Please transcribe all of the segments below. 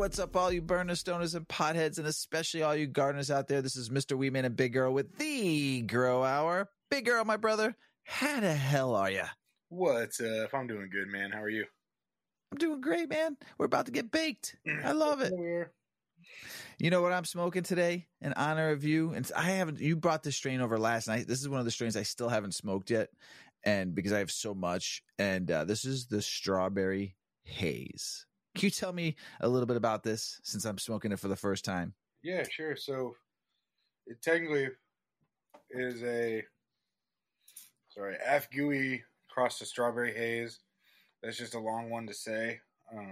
What's up, all you burners, stoners, and potheads, and especially all you gardeners out there? This is Mr. Weeman and Big Girl with the Grow Hour. Big Girl, my brother, how the hell are you? What's up? I'm doing good, man. How are you? I'm doing great, man. We're about to get baked. I love it. You know what I'm smoking today in honor of you? And you brought this strain over last night. This is one of the strains I still haven't smoked yet, and because I have so much. And this is the Strawberry Haze. Can you tell me a little bit about this since I'm smoking it for the first time? Yeah, sure. So it technically is a Afghui crossed to Strawberry Haze. That's just a long one to say.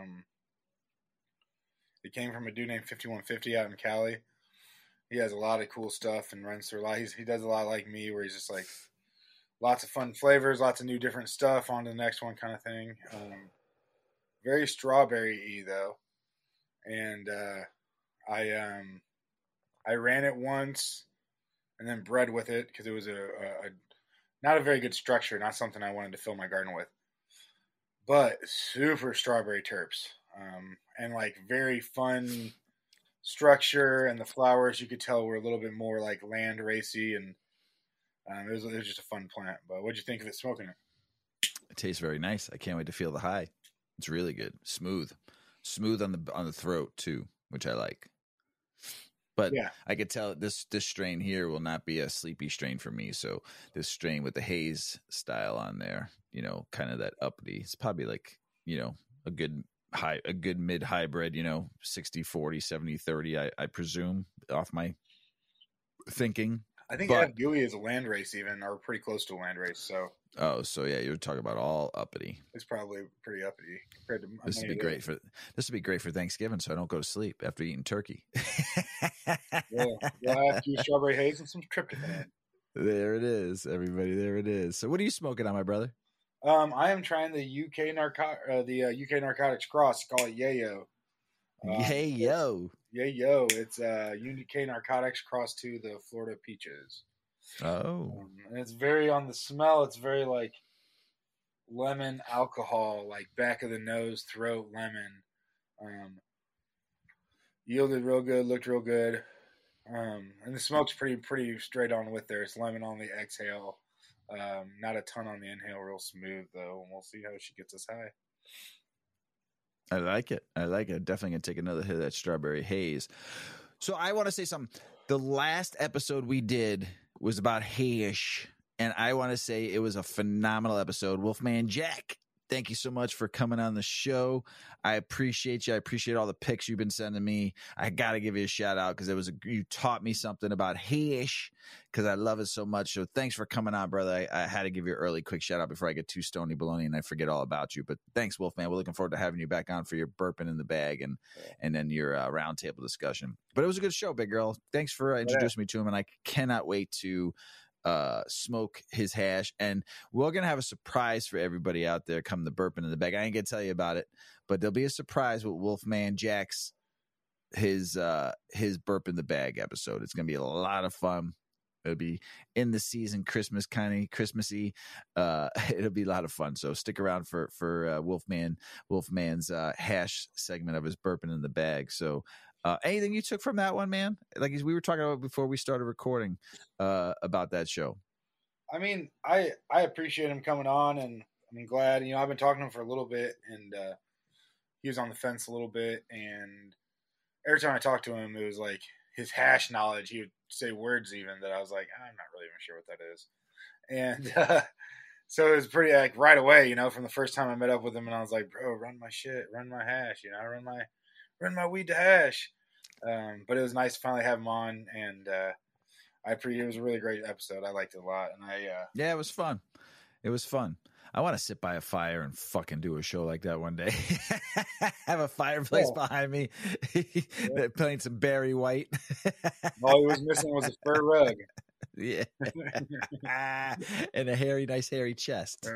It came from a dude named 5150 out in Cali. He has a lot of cool stuff and runs through a lot. He does a lot like me, where he's just like lots of fun flavors, lots of new different stuff. On to the next one, kind of thing. Very strawberry-y though, and I ran it once and then bred with it because it was a not a very good structure, not something I wanted to fill my garden with, but super strawberry terps, and like very fun structure, and the flowers you could tell were a little bit more like land racy, and it was just a fun plant. But what'd you think of it smoking it? It tastes very nice. I can't wait to feel the high. It's really good. Smooth on the throat too, which I like. But yeah, I could tell this strain here will not be a sleepy strain for me. So this strain with the haze style on there, kind of that uppity. It's probably like, a good mid hybrid, 60-40, 70-30, I presume, off my thinking. I think Afghui is a land race even, or pretty close to a land race. So yeah, you're talking about all uppity. It's probably pretty uppity compared to. This would be great for Thanksgiving, so I don't go to sleep after eating turkey. Yeah, you'll have to Strawberry Haze and some tryptophan. There it is, everybody. There it is. So, what are you smoking on, my brother? I am trying the UK Narcotics Cross. Call it Yayo. Yayo. It's UK Narcotics Cross to the Florida Peaches. Oh. And it's very, on the smell, it's very like lemon alcohol, like back of the nose, throat lemon. Yielded real good, looked real good. And the smoke's pretty straight on with there. It's lemon on the exhale. Not a ton on the inhale, real smooth though. And we'll see how she gets us high. I like it. Definitely going to take another hit of that Strawberry Haze. So I want to say something. The last episode we did was about hayish, and I want to say it was a phenomenal episode. Wolfman Jack, thank you so much for coming on the show. I appreciate you. I appreciate all the pics you've been sending me. I got to give you a shout out because you taught me something about hayish because I love it so much. So thanks for coming on, brother. I had to give you an early quick shout out before I get too stony baloney and I forget all about you. But thanks, Wolfman. We're looking forward to having you back on for your burping in the bag and then your roundtable discussion. But it was a good show, big girl. Thanks for introducing me to him, and I cannot wait to smoke his hash, and we're gonna have a surprise for everybody out there come the burping in the bag. I ain't gonna tell you about it, but there'll be a surprise with Wolfman Jack's his burp in the bag episode. It's gonna be a lot of fun. It'll be in the season, Christmassy. It'll be a lot of fun. So stick around for Wolfman's hash segment of his burping in the bag. So anything you took from that one, man? Like we were talking about before we started recording about that show. I mean, I appreciate him coming on, and I'm glad. I've been talking to him for a little bit, and he was on the fence a little bit. And every time I talked to him, it was like his hash knowledge. He would say words even that I was like, I'm not really even sure what that is. And so it was pretty like right away, from the first time I met up with him, and I was like, bro, run my shit, run my hash, run my weed to hash. But it was nice to finally have him on, and it was a really great episode. I liked it a lot, and yeah, it was fun. It was fun. I want to sit by a fire and fucking do a show like that one day. Have a fireplace behind me, playing some Barry White. All he was missing was a fur rug. Yeah, and a nice hairy chest.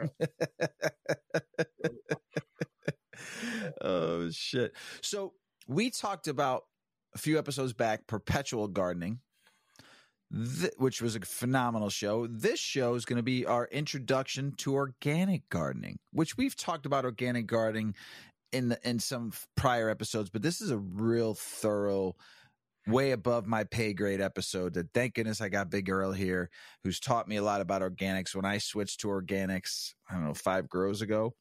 Oh shit! So we talked about a few episodes back perpetual gardening, which was a phenomenal show. This show is going to be our introduction to organic gardening, which we've talked about organic gardening in some prior episodes, but this is a real thorough, way above my pay grade episode. That thank goodness I got Big Earl here, who's taught me a lot about organics. When I switched to organics, I don't know, 6 grows ago,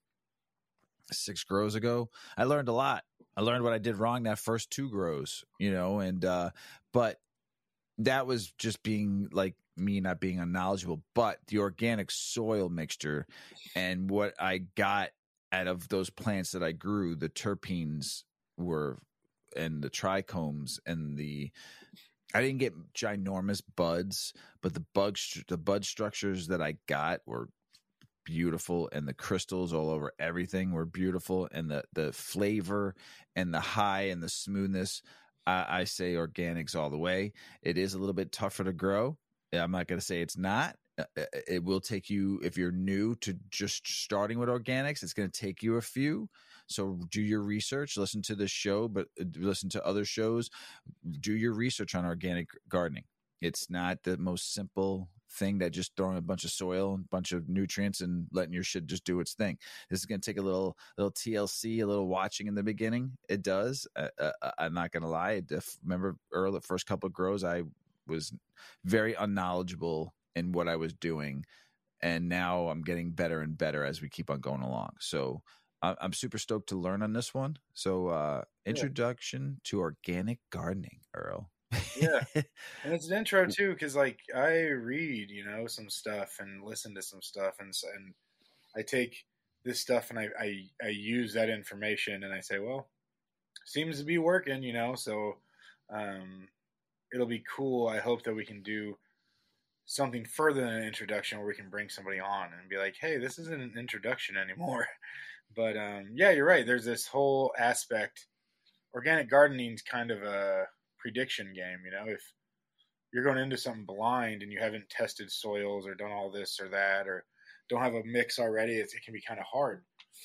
I learned a lot. I learned what I did wrong that first 2 grows, and but that was just being like me not being unknowledgeable. But the organic soil mixture and what I got out of those plants that I grew, the terpenes were, and the trichomes, and I didn't get ginormous buds, but the bud structures that I got were beautiful, and the crystals all over everything were beautiful, and the flavor and the high and the smoothness. I say organics all the way. It is a little bit tougher to grow. I'm not going to say it's not. It will take you, if you're new to just starting with organics, it's going to take you a few. So do your research, listen to this show, but listen to other shows. Do your research on organic gardening. It's not the most simple thing that just throwing a bunch of soil and a bunch of nutrients and letting your shit just do its thing. This is going to take a little TLC, a little watching in the beginning. It does. I'm not going to lie. Remember, Earl, the first couple of grows, I was very unknowledgeable in what I was doing. And now I'm getting better and better as we keep on going along. So I'm super stoked to learn on this one. So introduction to organic gardening, Earl. Yeah, and it's an intro too, because like I read, some stuff and listen to some stuff, and I take this stuff and I use that information, and I say, well, seems to be working, So it'll be cool. I hope that we can do something further than an introduction, where we can bring somebody on and be like, hey, this isn't an introduction anymore. But yeah, you're right. There's this whole aspect. Organic gardening is kind of a prediction game, if you're going into something blind and you haven't tested soils or done all this or that, or don't have a mix already, it can be kind of hard.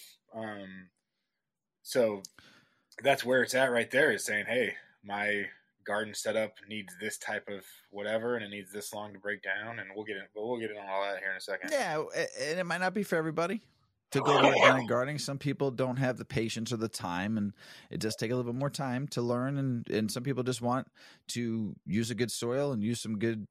So that's where it's at right there, is saying, hey, my garden setup needs this type of whatever, and it needs this long to break down, and we'll get into all that here in a second. Yeah, and it might not be for everybody to go to organic gardening. Some people don't have the patience or the time, and it does take a little bit more time to learn. And some people just want to use a good soil and use some good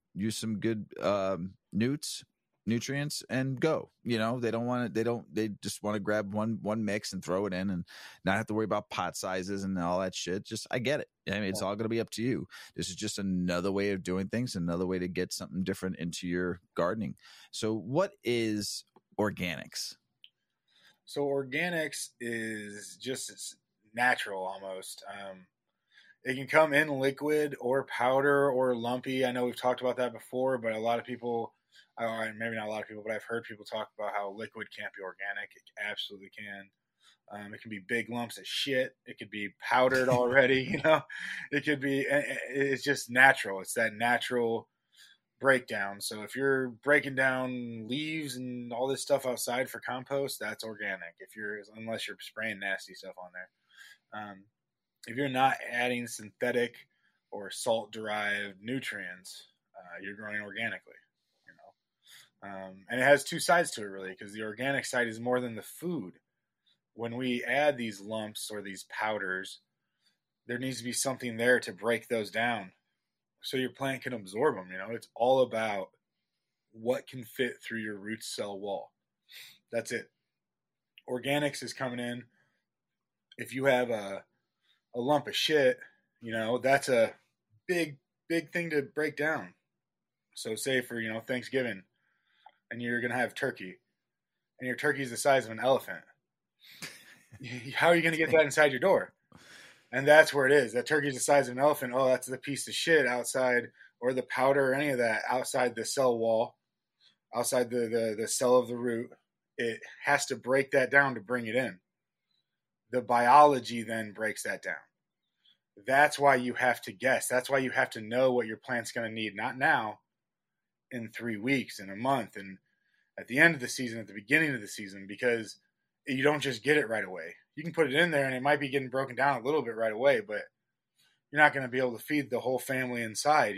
nutrients and go. They don't want to. They just want to grab one mix and throw it in, and not have to worry about pot sizes and all that shit. Just, I get it. I mean, it's all going to be up to you. This is just another way of doing things, another way to get something different into your gardening. So, what is organics? So organics is just, it's natural almost. It can come in liquid or powder or lumpy. I know we've talked about that before, but a lot of people, maybe not a lot of people, but I've heard people talk about how liquid can't be organic. It absolutely can. It can be big lumps of shit. It could be powdered already, It could be, it's just natural. It's that natural breakdown. So if you're breaking down leaves and all this stuff outside for compost, that's organic. Unless you're spraying nasty stuff on there. If you're not adding synthetic or salt derived nutrients, you're growing organically. And it has two sides to it, really, because the organic side is more than the food. When we add these lumps or these powders, there needs to be something there to break those down, so your plant can absorb them. It's all about what can fit through your root cell wall. That's it. Organics is coming in. If you have a lump of shit, that's a big thing to break down. So say for, Thanksgiving, and you're going to have turkey, and your turkey is the size of an elephant. How are you going to get that inside your door? And that's where it is. That turkey's the size of an elephant. Oh, that's the piece of shit outside, or the powder or any of that outside the cell wall, outside the cell of the root. It has to break that down to bring it in. The biology then breaks that down. That's why you have to guess. That's why you have to know what your plant's going to need. Not now, in 3 weeks, in a month, and at the end of the season, at the beginning of the season, because you don't just get it right away. You can put it in there and it might be getting broken down a little bit right away, but you're not going to be able to feed the whole family inside,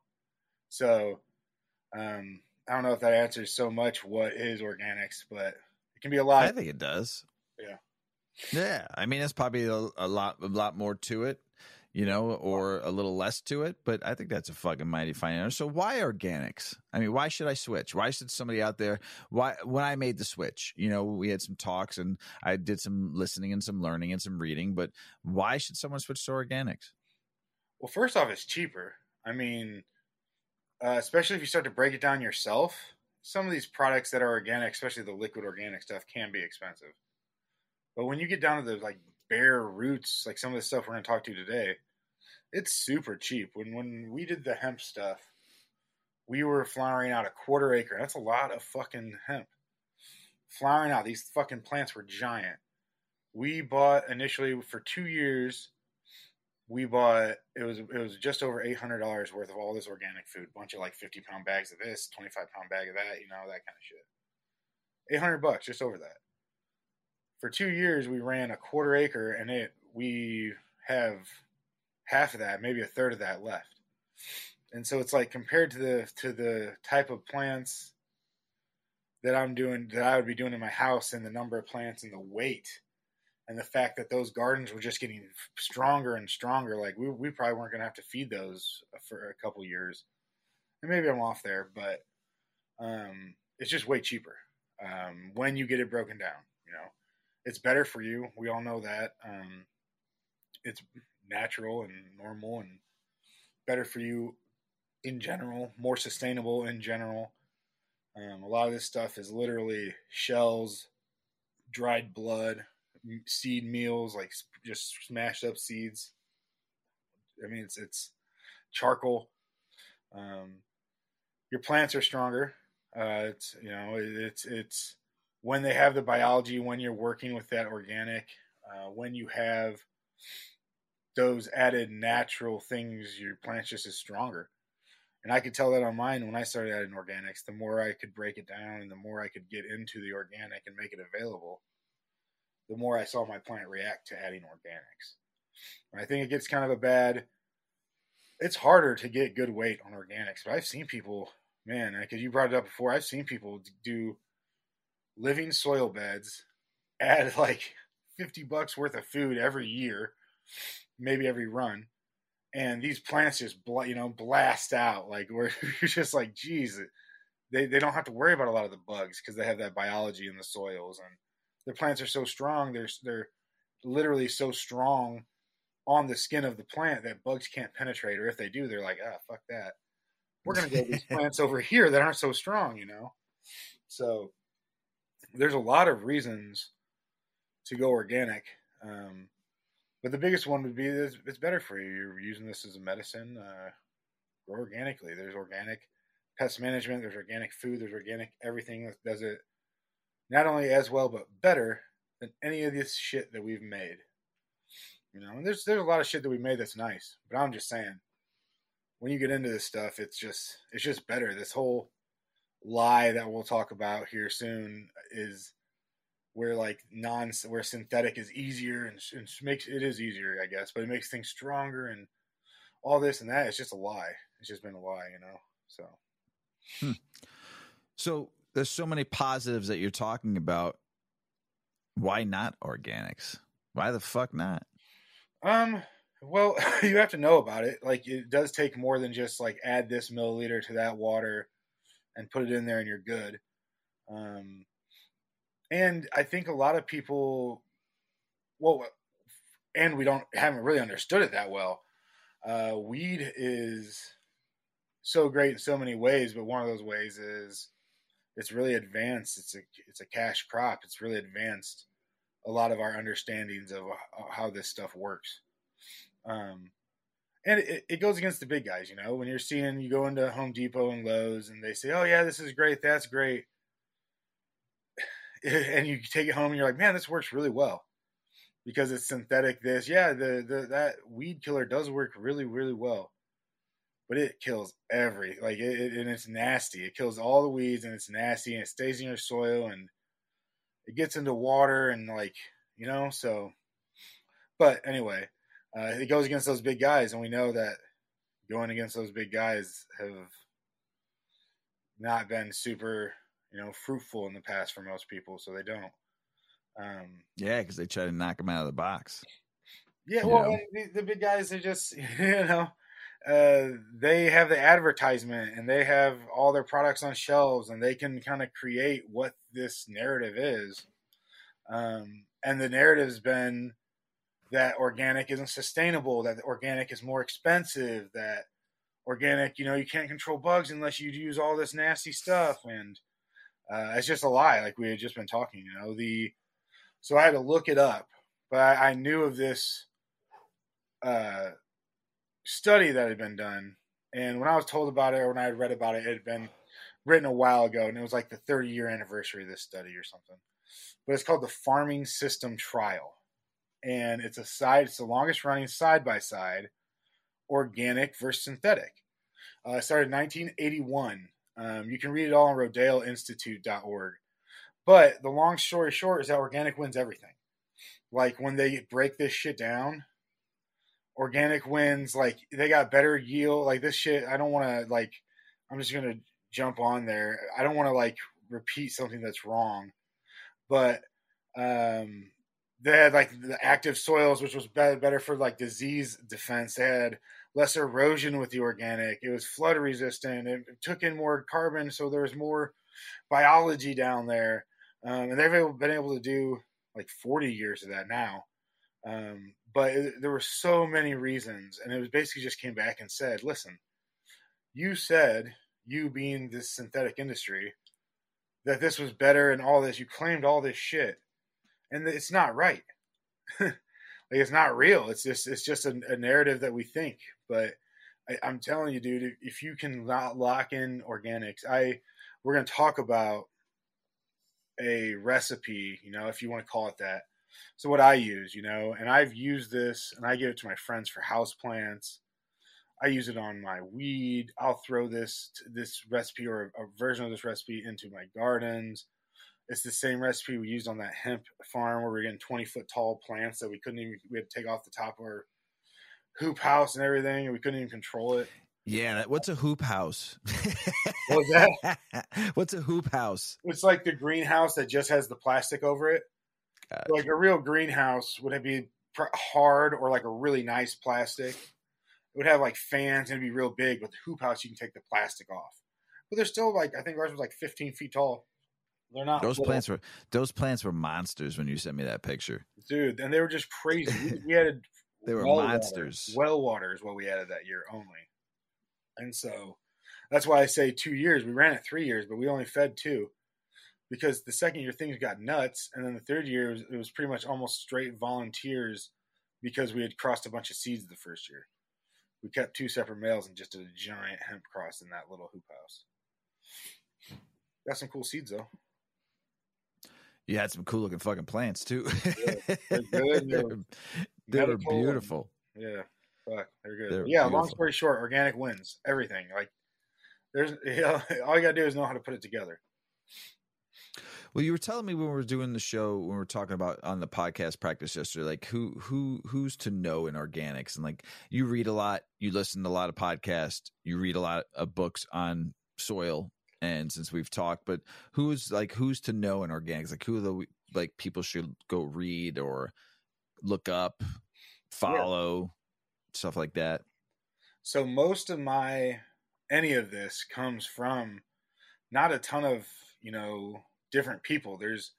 So I don't know if that answers so much what is organics, but it can be a lot. I think it does. Yeah. Yeah, I mean, it's probably a lot more to it, you know, or a little less to it. But I think that's a fucking mighty fine answer. So why organics? I mean, why should I switch? Why should somebody out there? Why when I made the switch, you know, we had some talks and I did some listening and some learning and some reading. But why should someone switch to organics? Well, first off, it's cheaper. I mean, especially if you start to break it down yourself, some of these products that are organic, especially the liquid organic stuff, can be expensive. But when you get down to the like bare roots, like some of the stuff we're going to talk to today, it's super cheap. When we did the hemp stuff, we were flowering out a quarter acre. That's a lot of fucking hemp. Flowering out. These fucking plants were giant. We bought initially for 2 years. We bought it was just over $800 worth of all this organic food. Bunch of like 50-pound bags of this, 25-pound bag of that, you know, that kind of shit. $800 just over that. For 2 years, we ran a quarter acre, and we have half of that, maybe a third of that left. And so it's like compared to the type of plants that I'm doing, that I would be doing in my house, and the number of plants and the weight, and the fact that those gardens were just getting stronger and stronger. Like we probably weren't going to have to feed those for a couple years. And maybe I'm off there, but it's just way cheaper when you get it broken down. You know, it's better for you. We all know that. It's natural and normal and better for you in general, more sustainable in general. A lot of this stuff is literally shells, dried blood, seed meals, like just smashed up seeds. I mean, it's charcoal. Your plants are stronger. It's, you know, it's when they have the biology, when you're working with that organic, when you have those added natural things, your plant's just is stronger. And I could tell that on mine when I started adding organics. The more I could break it down and the more I could get into the organic and make it available, the more I saw my plant react to adding organics. And I think it gets kind of a bad. It's harder to get good weight on organics, but I've seen people, man, because you brought it up before, I've seen people do living soil beds, add like $50 worth of food every year, maybe every run, and these plants just blast out. Like where you're just like, geez, they don't have to worry about a lot of the bugs because they have that biology in the soils, and their plants are so strong. They're literally so strong on the skin of the plant that bugs can't penetrate, or if they do, they're like, fuck that. We're gonna go these plants over here that aren't so strong, you know. So there's a lot of reasons to go organic. But the biggest one would be it's better for you. You're using this as a medicine. Grow organically. There's organic pest management. There's organic food. There's organic everything that does it not only as well but better than any of this shit that we've made. You know, and there's a lot of shit that we made that's nice. But I'm just saying, when you get into this stuff, it's just better. This whole lie that we'll talk about here soon is where where synthetic is easier and makes it is easier, I guess, but it makes things stronger and all this and that. It's just a lie. It's just been a lie, you know. So, So there's so many positives that you're talking about. Why not organics? Why the fuck not? Well, you have to know about it. Like, it does take more than just like add this milliliter to that water and put it in there and you're good. And I think a lot of people, and we haven't really understood it that well. Weed is so great in so many ways, but one of those ways is it's really advanced. It's a cash crop. It's really advanced a lot of our understandings of how this stuff works. And it goes against the big guys, you know, when you go into Home Depot and Lowe's and they say, oh yeah, this is great. That's great. And you take it home and you're like, man, this works really well because it's synthetic. That weed killer does work really, really well, but it kills and it's nasty. It kills all the weeds and it's nasty and it stays in your soil and it gets into water and like, you know, so, but anyway, it goes against those big guys. And we know that going against those big guys have not been super, you know, fruitful in the past for most people. So they don't. Yeah, because they try to knock them out of the box. Yeah, well, and the big guys are just, they have the advertisement and they have all their products on shelves and they can kind of create what this narrative is. And the narrative's been that organic isn't sustainable, that organic is more expensive, that organic, you can't control bugs unless you use all this nasty stuff. And it's just a lie, like we had just been talking, so I had to look it up, but I knew of this study that had been done. And when I was told about it, or when I had read about it, it had been written a while ago, and it was like the 30-year anniversary of this study or something. But it's called the Farming System Trial. And it's the longest running side-by-side organic versus synthetic. It started in 1981. You can read it all on rodeleinstitute.org. But the long story short is that organic wins everything. Like when they break this shit down, organic wins. Like they got better yield. Like this shit, I don't want to I'm just going to jump on there. I don't want to repeat something that's wrong. But they had the active soils, which was better for disease defense. They had less erosion with the organic. It was flood resistant. It took in more carbon, so there was more biology down there. And they've been able to do 40 years of that now. But there were so many reasons, and it was basically just came back and said, listen, you said, you being this synthetic industry, that this was better and all this. You claimed all this shit. And it's not right. It's not real. It's just a narrative that we think. But I'm telling you, dude, if you can lock in organics, we're going to talk about a recipe, if you want to call it that. So what I use, and I've used this, and I give it to my friends for houseplants. I use it on my weed. I'll throw this recipe or a version of this recipe into my gardens. It's the same recipe we used on that hemp farm where we're getting 20-foot tall plants that we had to take off the top of our hoop house and everything, and we couldn't even control it. Yeah, what's a hoop house? What was that? What's a hoop house? It's like the greenhouse that just has the plastic over it. Gotcha. Like a real greenhouse would be hard or a really nice plastic. It would have fans and it'd be real big, but the hoop house you can take the plastic off. But they're still I think ours was 15 feet tall. They're not. Those plants were monsters when you sent me that picture, dude. And they were just crazy. We added they were monsters. Well water is what we added that year only, and so that's why I say 2 years. We ran it 3 years, but we only fed 2 because the second year things got nuts, and then the third year it was pretty much almost straight volunteers because we had crossed a bunch of seeds the first year. We kept 2 separate males and just did a giant hemp cross in that little hoop house. Got some cool seeds though. You had some cool looking fucking plants too. Yeah, they're good. They were beautiful. Yeah, fuck, they're good. They're yeah, beautiful. Long story short, organic wins everything. There's all you gotta do is know how to put it together. Well, you were telling me when we were doing the show, when we were talking about on the podcast practice yesterday, who's to know in organics, and you read a lot, you listen to a lot of podcasts, you read a lot of books on soil. And since we've talked, but who's to know in organics? Who are the people should go read or look up, follow, stuff like that? So most of any of this comes from not a ton of different people. There's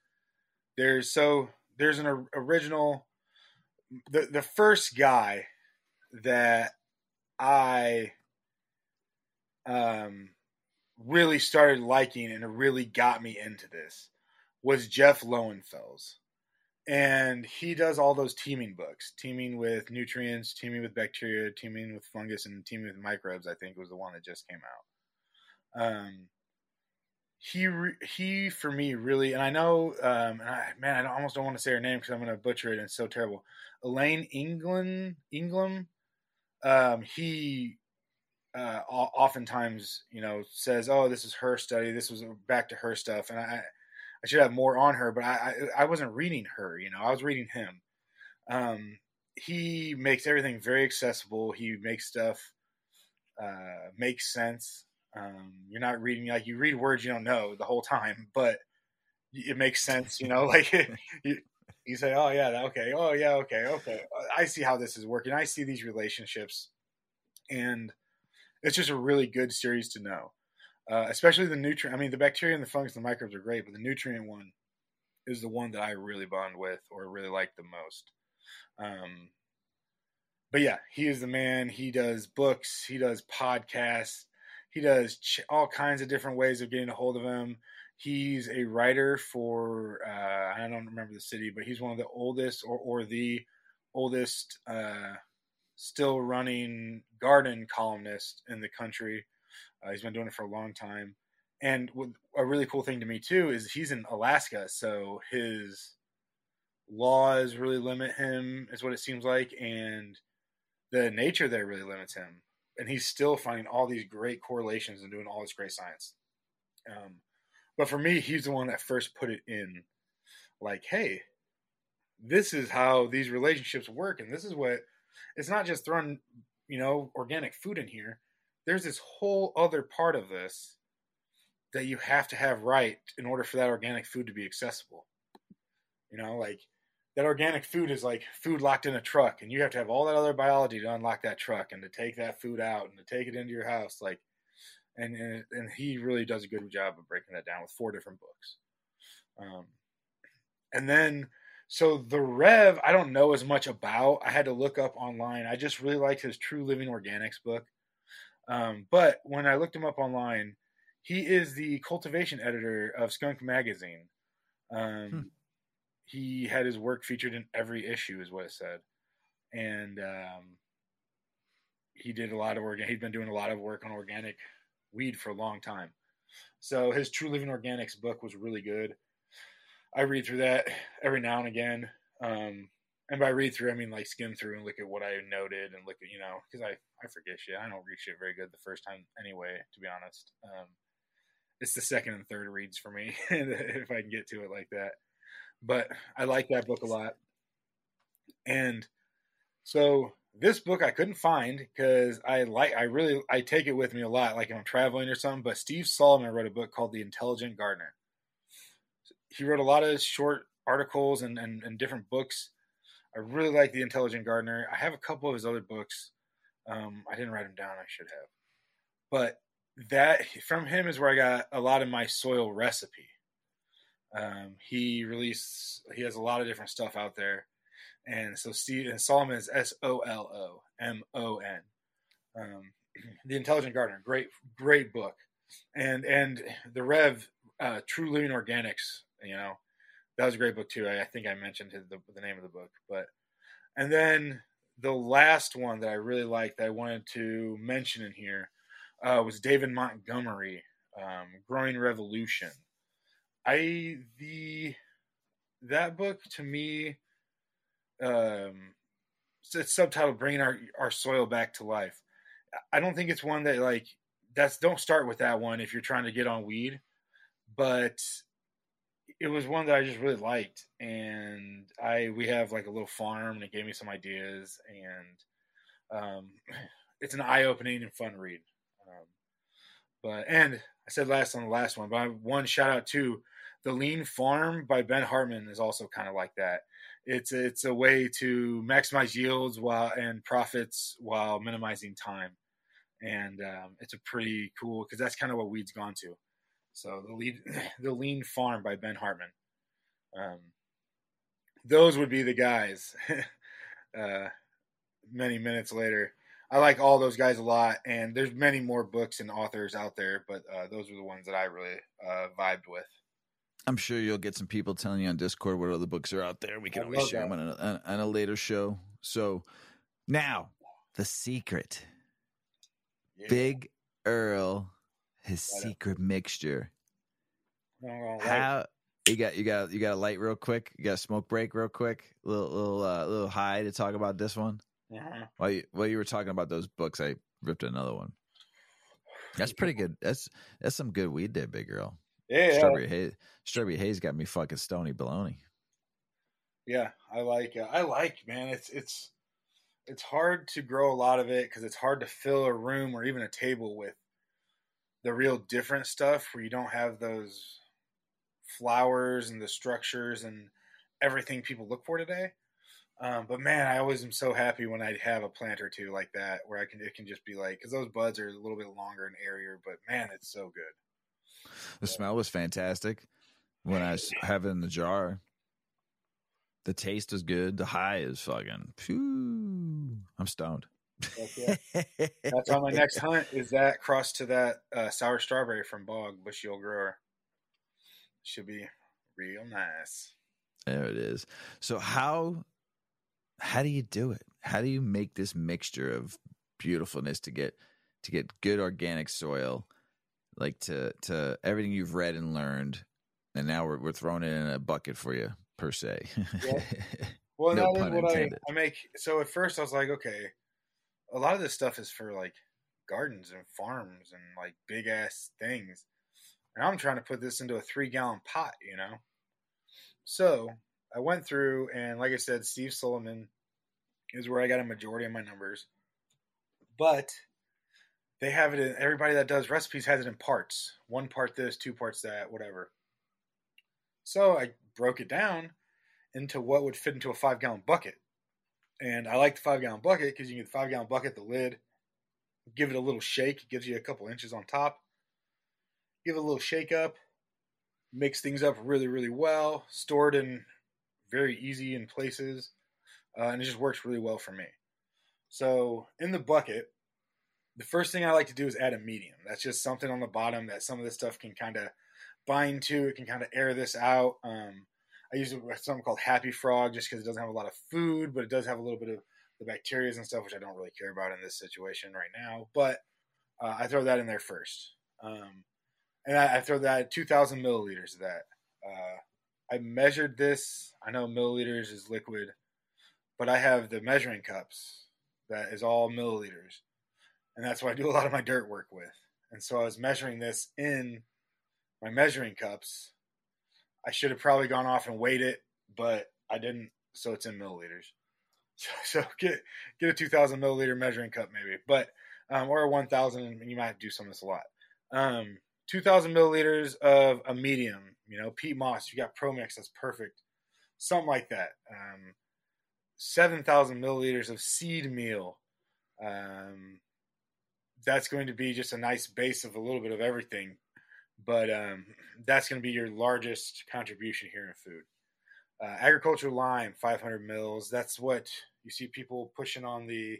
an original. The first guy that I really started liking and it really got me into this was Jeff Lowenfels. And he does all those teaming books, teaming with nutrients, teaming with bacteria, teaming with fungus, and teaming with microbes, I think was the one that just came out. He for me really, and I know, I almost don't want to say her name because I'm going to butcher it and it's so terrible. Elaine Ingham. He oftentimes, says, "Oh, this is her study. This was back to her stuff," and I should have more on her, but I wasn't reading her. I was reading him. He makes everything very accessible. He makes stuff make sense. You're not reading you read words you don't know the whole time, but it makes sense. You say, oh yeah, okay, oh yeah, okay. I see how this is working. I see these relationships, and it's just a really good series to know. Especially the nutrient. I mean, the bacteria and the fungus and the microbes are great, but the nutrient one is the one that I really bond with or really like the most. But yeah, he is the man. He does books, he does podcasts, he does all kinds of different ways of getting a hold of him. He's a writer for I don't remember the city, but he's one of the oldest or the oldest still running garden columnist in the country. He's been doing it for a long time. And a really cool thing to me too is he's in Alaska, so his laws really limit him, is what it seems like, and the nature there really limits him. And he's still finding all these great correlations and doing all this great science. But for me, he's the one that first put it in, like, hey, this is how these relationships work, and this is what it's not just throwing, organic food in here. There's this whole other part of this that you have to have right in order for that organic food to be accessible. Like that organic food is like food locked in a truck, and you have to have all that other biology to unlock that truck and to take that food out and to take it into your house. Like, and he really does a good job of breaking that down with 4 different books. And then, so the Rev, I don't know as much about. I had to look up online. I just really liked his True Living Organics book. But when I looked him up online, he is the cultivation editor of Skunk Magazine. He had his work featured in every issue, is what it said. And he did a lot of he'd been doing a lot of work on organic weed for a long time. So his True Living Organics book was really good. I read through that every now and again. And by read through, I mean like skim through and look at what I noted and look at, because I forget shit. I don't read shit very good the first time anyway, to be honest. It's the second and third reads for me, if I can get to it like that. But I like that book a lot. And so this book I couldn't find because I take it with me a lot, like if I'm traveling or something. But Steve Solomon wrote a book called The Intelligent Gardener. He wrote a lot of short articles and different books. I really like The Intelligent Gardener. I have a couple of his other books. I didn't write them down. I should have. But that from him is where I got a lot of my soil recipe. He has a lot of different stuff out there. And so Solomon is Solomon. The Intelligent Gardener, great book. And the Rev, True Living Organics, that was a great book too. I think I mentioned the name of the book, and then the last one that I really liked that I wanted to mention in here was David Montgomery, Growing Revolution. That book to me, it's subtitled "Bringing Our Soil Back to Life." I don't think it's one that don't start with that one if you're trying to get on weed, but it was one that I just really liked, and we have like a little farm, and it gave me some ideas, and it's an eye-opening and fun read. And I said last on the last one, but one shout out to The Lean Farm by Ben Hartman is also kind of like that. It's a way to maximize yields and profits while minimizing time, and it's a pretty cool because that's kind of what weed's gone to. So the Lean Farm by Ben Hartman. Those would be the guys. Many minutes later, I like all those guys a lot, and there's many more books and authors out there, but those are the ones that I really vibed with. I'm sure you'll get some people telling you on Discord what other books are out there. We can always share them on a later show. So now, the secret. Yeah. Big Earl, his secret mixture. How you got a light real quick? You got a smoke break real quick? Little high to talk about this one. While you were talking about those books, I ripped another one. That's pretty good. That's some good weed there, Big Earl. Yeah. Strawberry Haze got me fucking stony baloney. Yeah, I like, man. It's hard to grow a lot of it because it's hard to fill a room or even a table with the real different stuff where you don't have those flowers and the structures and everything people look for today. But man, I always am so happy when I have a plant or two like that where it can just be like, because those buds are a little bit longer and airier, but man, it's so good. The smell was fantastic when I have it in the jar. The taste is good. The high is fucking. Phew, I'm stoned. Okay. That's on my next hunt. Is that cross to that sour strawberry from Bog Bushy Old Grower? Should be real nice. There it is. So how do you do it? How do you make this mixture of beautifulness to get good organic soil, like to everything you've read and learned, and now we're throwing it in a bucket for you per se. Yeah. Well, No that is pun what intended. I make. So at first I was like, okay, a lot of this stuff is for like gardens and farms and like big ass things, and I'm trying to put this into a 3-gallon pot, you know. So I went through, and like I said, Steve Sullivan is where I got a majority of my numbers. But they have it in, everybody that does recipes has it in parts. 1 part this, 2 parts that, whatever. So I broke it down into what would fit into a 5-gallon bucket. And I like the 5-gallon bucket because you can get the 5-gallon bucket, the lid, give it a little shake. It gives you a couple inches on top. Give it a little shake up. Mix things up really, really well. Stored in very easy in places. And it just works really well for me. So in the bucket, the first thing I like to do is add a medium. That's just something on the bottom that some of this stuff can kind of bind to. It can kind of air this out. I use something called Happy Frog just because it doesn't have a lot of food, but it does have a little bit of the bacteria and stuff, which I don't really care about in this situation right now. But I throw that in there first. And I throw that 2,000 milliliters of that. I measured this. I know milliliters is liquid, but I have the measuring cups that is all milliliters. And that's what I do a lot of my dirt work with. And so I was measuring this in my measuring cups. I should have probably gone off and weighed it, but I didn't. So it's in milliliters. So get a 2,000 milliliter measuring cup maybe, but or a 1,000. And you might do some of this a lot. 2,000 milliliters of a medium. You know, peat moss. You got Promix. That's perfect. Something like that. 7,000 milliliters of seed meal. That's going to be just a nice base of a little bit of everything. But that's going to be your largest contribution here in food. Agricultural lime, 500 mils. That's what you see people pushing on the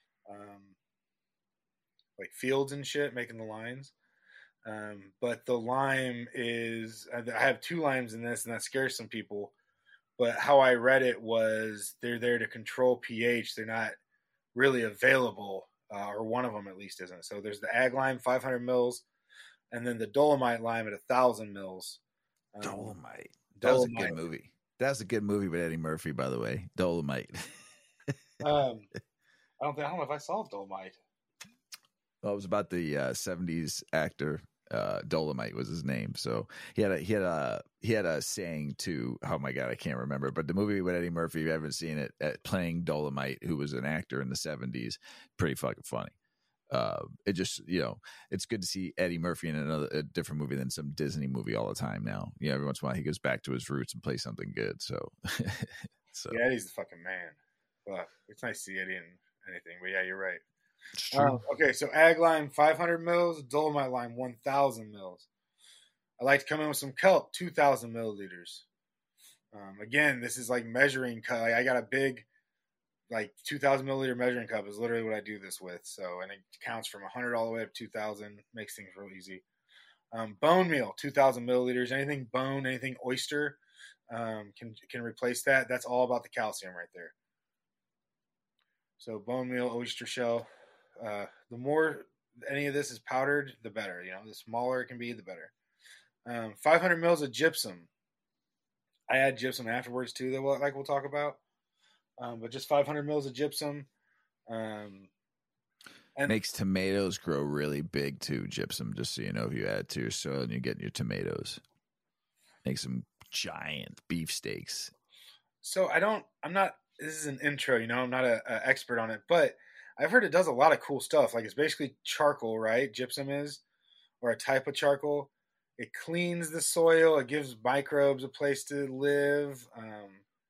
like fields and shit, making the lines. But the lime is, I have 2 limes in this, and that scares some people. But how I read it was they're there to control pH. They're not really available, or one of them at least isn't. So there's the ag lime, 500 mils. And then the Dolomite lime at 1,000 mils. Dolomite. That was a good movie. That was a good movie with Eddie Murphy, by the way. Dolomite. I don't know if I saw Dolomite. Well, it was about the 70s actor. Dolomite was his name. So he had a saying to, oh my God, I can't remember. But the movie with Eddie Murphy, if you haven't seen it, playing Dolomite, who was an actor in the 70s, pretty fucking funny. It just, it's good to see Eddie Murphy in a different movie than some Disney movie all the time now. Every once in a while he goes back to his roots and plays something good. So, yeah, Eddie's the fucking man. But it's nice to see Eddie in anything. But yeah, you're right. It's true. Okay, so ag lime 500 mils, Dolomite lime 1,000 mils. I like to come in with some kelp, 2,000 milliliters. Again, this is like measuring cup. Like I got a big, like 2,000 milliliter measuring cup is literally what I do this with. So, and it counts from 100 all the way up to 2,000. Makes things real easy. Bone meal, 2,000 milliliters. Anything bone, anything oyster can replace that. That's all about the calcium right there. So bone meal, oyster shell. The more any of this is powdered, the better. The smaller it can be, the better. 500 mils of gypsum. I add gypsum afterwards too, that we'll talk about. But just 500 mils of gypsum. And makes tomatoes grow really big too, gypsum, just so you know, if you add it to your soil and you get your tomatoes. Makes them giant beefsteaks. So this is an intro, I'm not an expert on it, but I've heard it does a lot of cool stuff. Like it's basically charcoal, right? Gypsum is, or a type of charcoal. It cleans the soil. It gives microbes a place to live.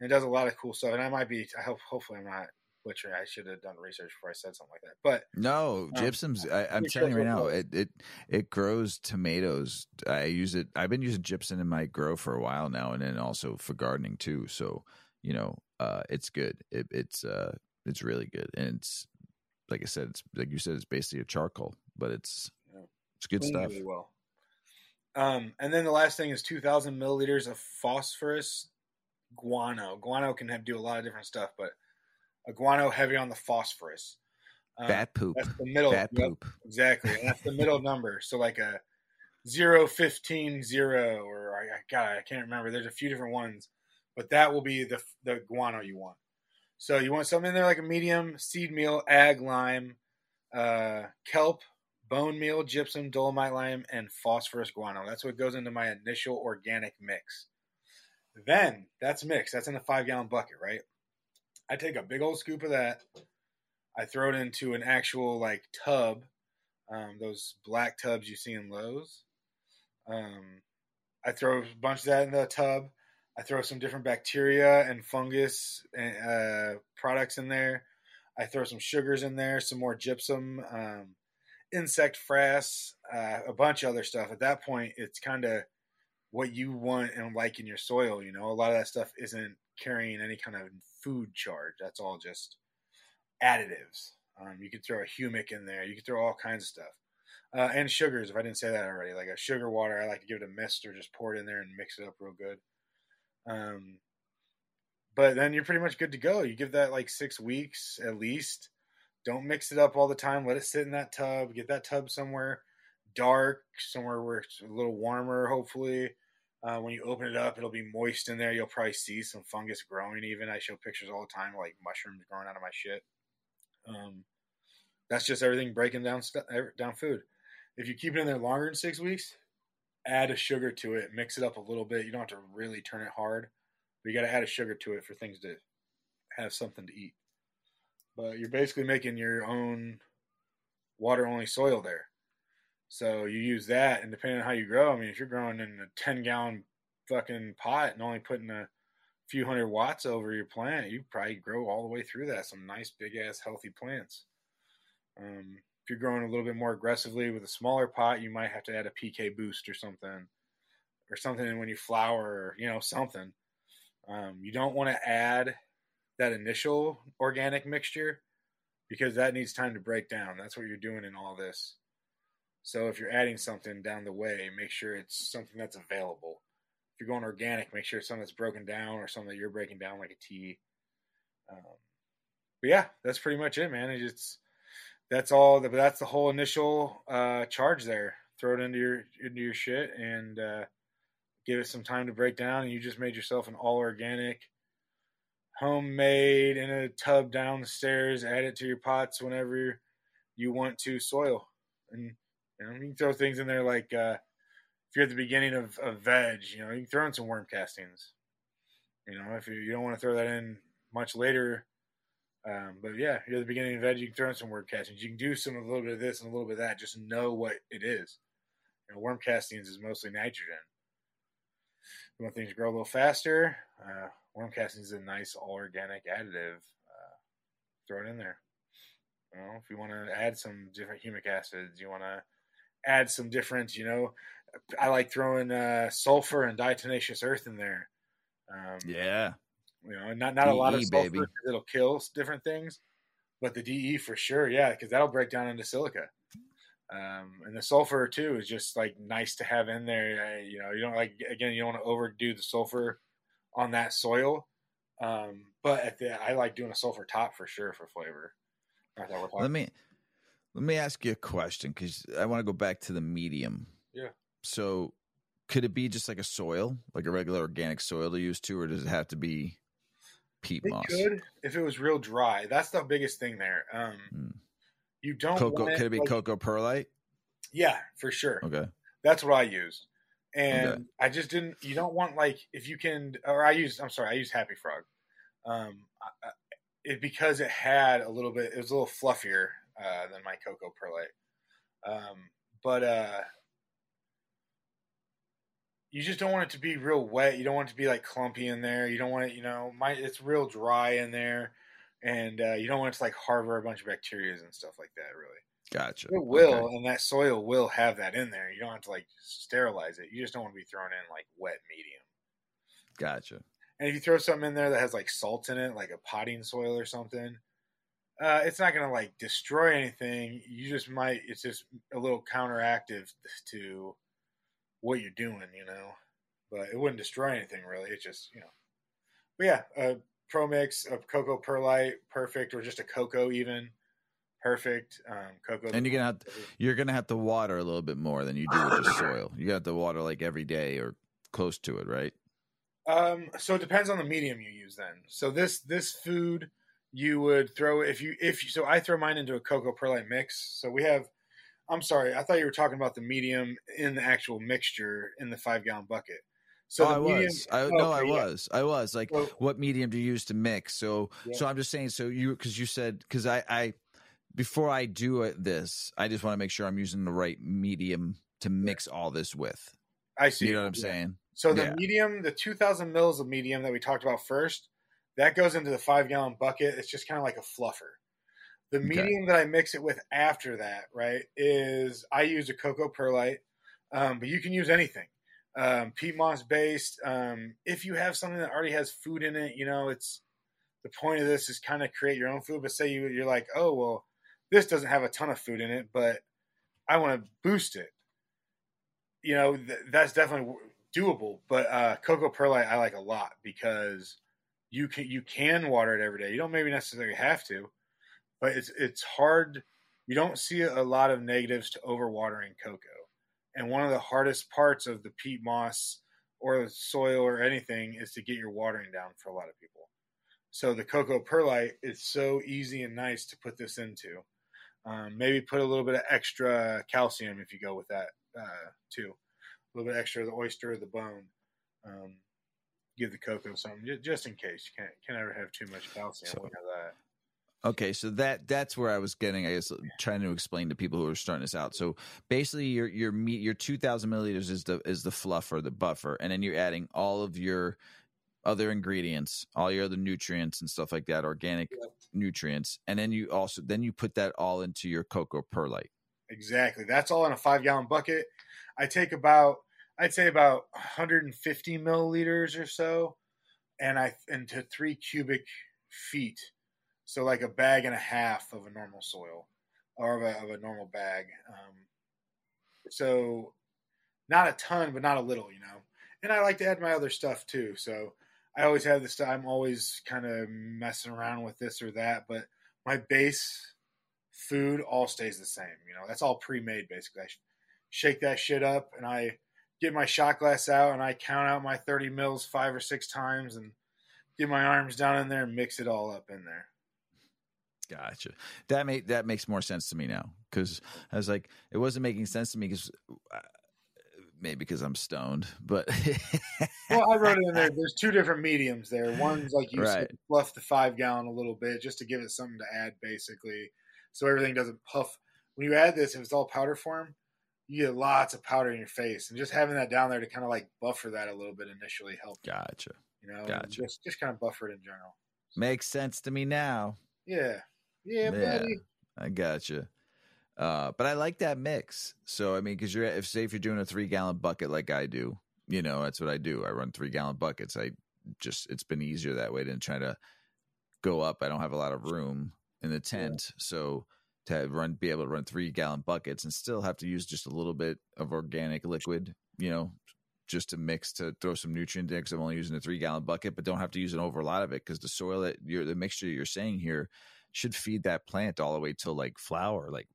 it does a lot of cool stuff. And hopefully I'm not butchering. I should have done research before I said something like that. But no, gypsum's. I'm telling you right now, it grows tomatoes. I use it. I've been using gypsum in my grow for a while now, and then also for gardening too. So it's good. It's really good, and it's like I said, it's like you said, it's basically a charcoal, but it's good stuff. Really well. And then the last thing is 2,000 milliliters of phosphorus guano. Guano can do a lot of different stuff, but a guano heavy on the phosphorus. Bat poop. That's the middle. Bat poop. Exactly. And that's the middle number. So like a 015 0 or I can't remember. There's a few different ones, but that will be the guano you want. So you want something in there like a medium seed meal, ag lime, kelp, bone meal, gypsum, dolomite lime, and phosphorus guano. That's what goes into my initial organic mix. Then that's mixed. That's in a 5-gallon bucket, right? I take a big old scoop of that. I throw it into an actual like tub, those black tubs you see in Lowe's. I throw a bunch of that in the tub. I throw some different bacteria and fungus products in there. I throw some sugars in there, some more gypsum, insect frass, a bunch of other stuff. At that point, it's kind of what you want and like in your soil. A lot of that stuff isn't carrying any kind of food charge. That's all just additives. You could throw a humic in there. You could throw all kinds of stuff. And sugars, if I didn't say that already. Like a sugar water, I like to give it a mist or just pour it in there and mix it up real good. But then you're pretty much good to go. You give that like 6 weeks at least. Don't mix it up all the time. Let it sit in that tub. Get that tub somewhere dark, somewhere where it's a little warmer, hopefully. When you open it up, it'll be moist in there. You'll probably see some fungus growing even. I show pictures all the time, like mushrooms growing out of my shit. That's just everything breaking down food. If you keep it in there longer than 6 weeks, add a sugar to it. Mix it up a little bit. You don't have to really turn it hard. But you got to add a sugar to it for things to have something to eat. But you're basically making your own water-only soil there. So you use that, and depending on how you grow, I mean, if you're growing in a 10-gallon fucking pot and only putting a few hundred watts over your plant, you probably grow all the way through that. Some nice, big-ass, healthy plants. If you're growing a little bit more aggressively with a smaller pot, you might have to add a PK boost or something when you flower, or, something. You don't want to add that initial organic mixture because that needs time to break down. That's what you're doing in all this. So if you're adding something down the way, make sure it's something that's available. If you're going organic, make sure it's something that's broken down or something that you're breaking down like a tea. But yeah, that's pretty much it, man. That's all. That's the whole initial charge there. Throw it into your shit and give it some time to break down, and you just made yourself an all organic, homemade in a tub down the stairs. Add it to your pots whenever you want to soil, and you can throw things in there like if you're at the beginning of veg, you can throw in some worm castings. If you don't want to throw that in much later. But yeah, you're at the beginning of veg, you can throw in some worm castings. You can do a little bit of this and a little bit of that. Just know what it is. Worm castings is mostly nitrogen. You want things to grow a little faster, worm castings is a nice all organic additive. Throw it in there. If you want to add some different humic acids, you want to add some different, I like throwing sulfur and diatomaceous earth in there. Yeah. Not DE, a lot of sulfur because it'll kill different things, but the DE for sure, yeah, because that'll break down into silica. And the sulfur too is just like nice to have in there. You don't you don't want to overdo the sulfur on that soil. But I like doing a sulfur top for sure for flavor. Let me ask you a question because I want to go back to the medium. Yeah. So could it be just like a soil, like a regular organic soil to use too, or does it have to be peat moss? It could if it was real dry. That's the biggest thing there. You don't cocoa. Could it be cocoa perlite? Yeah, for sure. Okay, that's what I used, and I just didn't. You don't want if you can, or I used Happy Frog, because it had a little bit. It was a little fluffier than my cocoa perlite, but you just don't want it to be real wet. You don't want it to be like clumpy in there. You don't want it, it's real dry in there, and you don't want it to like harbor a bunch of bacteria and stuff like that. Really, Gotcha. it will, Okay. and that soil will have that in there. You don't have to like sterilize it. You just don't want to be throwing in like wet medium. Gotcha. And if you throw something in there that has like salt in it, like a potting soil or something, it's not going to like destroy anything. You just might. It's just a little counteractive to what you're doing, But it wouldn't destroy anything really. It's just, But yeah, Pro Mix, a cocoa perlite, perfect, or just a cocoa even, perfect. Cocoa. And you're gonna have to water a little bit more than you do with just soil. You got to water like every day or close to it, right? So it depends on the medium you use then. So this food you would throw if you so I throw mine into a cocoa perlite mix. So we have. I'm sorry, I thought you were talking about the medium in the actual mixture in the 5-gallon bucket. So the medium. I was like, So, what medium do you use to mix? So I'm just saying. So because you said because I before I do this, I just want to make sure I'm using the right medium to mix all this with. I see. You know what I'm saying? So the medium, the 2,000 mils of medium that we talked about first, that goes into the 5-gallon bucket. It's just kind of like a fluffer. The medium that I mix it with after that, right, is I use a cocoa perlite, but you can use anything. Peat moss based. If you have something that already has food in it, it's the point of this is kind of create your own food. But say you're like, oh, well, this doesn't have a ton of food in it, but I want to boost it. That's definitely doable. But cocoa perlite I like a lot because you can water it every day. You don't maybe necessarily have to. But it's hard. You don't see a lot of negatives to overwatering cocoa. And one of the hardest parts of the peat moss or the soil or anything is to get your watering down for a lot of people. So the cocoa perlite is so easy and nice to put this into. Maybe put a little bit of extra calcium if you go with that too. A little bit extra of the oyster or the bone. Give the cocoa something just in case. You can't ever have too much calcium. We have that. Okay, so that's where I was getting. I guess trying to explain to people who are starting this out. So basically, your 2,000 milliliters is the fluff or the buffer, and then you're adding all of your other ingredients, all your other nutrients and stuff like that, organic nutrients, and then you put that all into your cocoa perlite. Exactly, that's all in a 5-gallon bucket. I'd say about 150 milliliters or so, and into 3 cubic feet. So like a bag and a half of a normal soil or of a normal bag. So not a ton, but not a little, And I like to add my other stuff too. So I always have this stuff. I'm always kind of messing around with this or that, but my base food all stays the same. That's all pre-made basically. I shake that shit up and I get my shot glass out and I count out my 30 mils 5 or 6 times and get my arms down in there and mix it all up in there. Gotcha. That makes more sense to me now because I was like, it wasn't making sense to me because maybe because I'm stoned, but well, I wrote it in there. There's 2 different mediums there. One's like you said, fluff the 5-gallon a little bit just to give it something to add, basically, so everything doesn't puff. When you add this, if it's all powder form, you get lots of powder in your face, and just having that down there to kind of like buffer that a little bit initially helped. Gotcha. Gotcha. Just kind of buffer it in general. Makes sense to me now. Yeah, buddy. I gotcha. But I like that mix. So I mean, because if you're doing a 3-gallon bucket like I do, that's what I do. I run 3-gallon buckets. It's been easier that way than trying to go up. I don't have a lot of room in the tent, so to be able to run 3-gallon buckets and still have to use just a little bit of organic liquid, just to mix to throw some nutrients in. Because I'm only using a 3-gallon bucket, but don't have to use an over a lot of it because the soil the mixture you're saying here should feed that plant all the way till like flower, like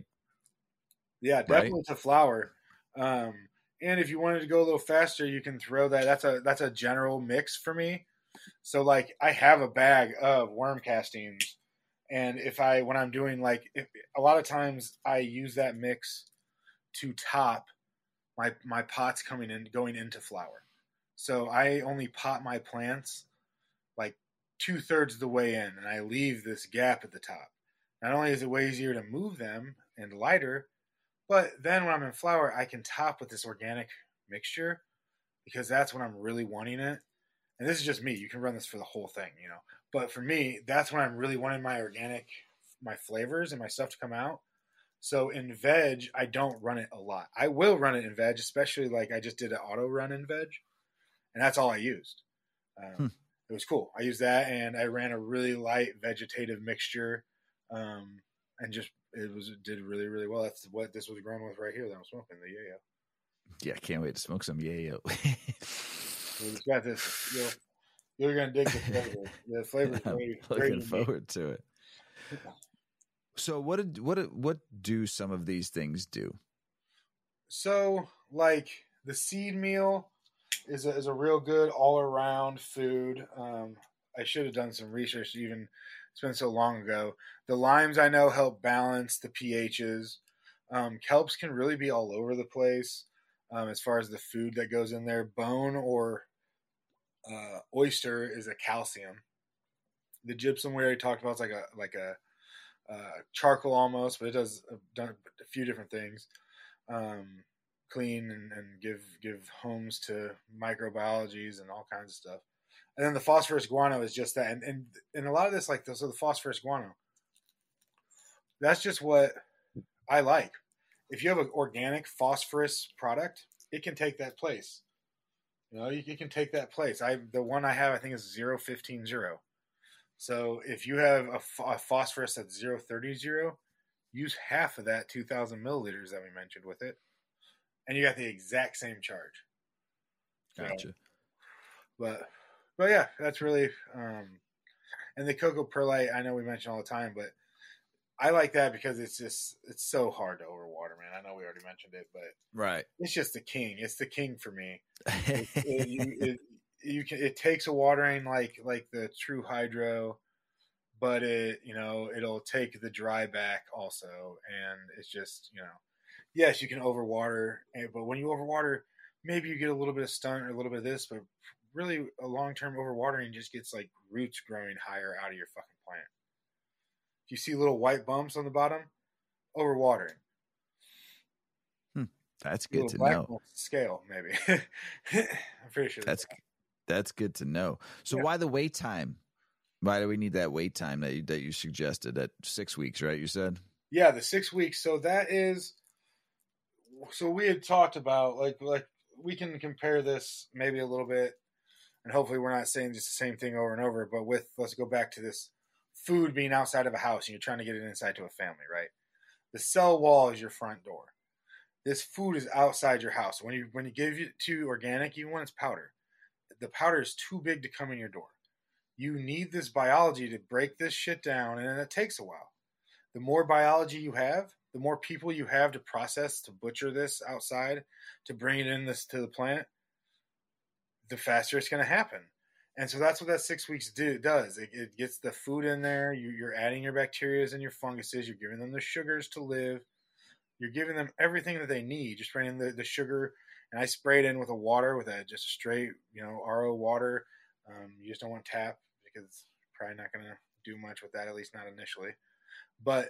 yeah, definitely to flower. And if you wanted to go a little faster, you can throw that. That's a general mix for me. So like I have a bag of worm castings, and when I'm doing a lot of times I use that mix to top my pots going into flower. So I only pot my plants like 2/3 of the way in, and I leave this gap at the top. Not only is it way easier to move them and lighter, but then when I'm in flower, I can top with this organic mixture because that's when I'm really wanting it. And this is just me. You can run this for the whole thing, you know. But for me, that's when I'm really wanting my organic, my flavors and my stuff to come out. So in veg, I don't run it a lot. I will run it in veg, especially like I just did an auto run in veg, and that's all I used. Hmm. It was cool. I used that, and I ran a really light vegetative mixture, and just it did really really well. That's what this was grown with right here that I'm smoking, the yayo. Yeah, I can't wait to smoke some yayo. It's got this. You're gonna dig the flavor. The flavor's great. Looking forward to it. So what do some of these things do? So like the seed meal is a real good all around food. I should have done some research. Even it's been so long ago. The limes I know help balance the pHs. Kelps can really be all over the place as far as the food that goes in there. Bone or oyster is a calcium. The gypsum we already talked about is like a charcoal almost, but it does done a few different things. Clean and give homes to microbiologies and all kinds of stuff. And then the phosphorus guano is just that. And a lot of this, like so the phosphorus guano, that's just what I like. If you have an organic phosphorus product, it can take that place. You know, you can take that place. The one I have, I think, is 0.15.0. So if you have a phosphorus that's 0.30.0, use half of that 2,000 milliliters that we mentioned with it, and you got the exact same charge. Gotcha. So, but yeah, that's really and the cocoa perlite. I know we mention all the time, but I like that because it's so hard to overwater, man. I know we already mentioned it, but right, it's just the king. It's the king for me. It takes a watering like the True Hydro, but it'll take the dry back also, and it's just yes, you can overwater, but when you overwater, maybe you get a little bit of stunt or a little bit of this, but really a long-term overwatering just gets like roots growing higher out of your fucking plant. If you see little white bumps on the bottom, overwatering. That's good to know. Scale, maybe. I'm pretty sure that's good to know. So why the wait time? Why do we need that wait time that you suggested at 6 weeks, right? You said? Yeah, the 6 weeks. So that is, so we had talked about like we can compare this maybe a little bit, and hopefully we're not saying just the same thing over and over, but let's go back to this food being outside of a house and you're trying to get it inside to a family, right? The cell wall is your front door. This food is outside your house. When you give it to organic, even when it's powder, the powder is too big to come in your door. You need this biology to break this shit down, and it takes a while. The more biology you have, the more people you have to process, to butcher this outside, to bring it in to the plant, the faster it's going to happen. And so that's what that 6 weeks does. It gets the food in there. You're adding your bacteria and your funguses. You're giving them the sugars to live. You're giving them everything that they need. Just spraying the sugar, and I spray it in with just straight, RO water. You just don't want tap because it's probably not going to do much with that, at least not initially. But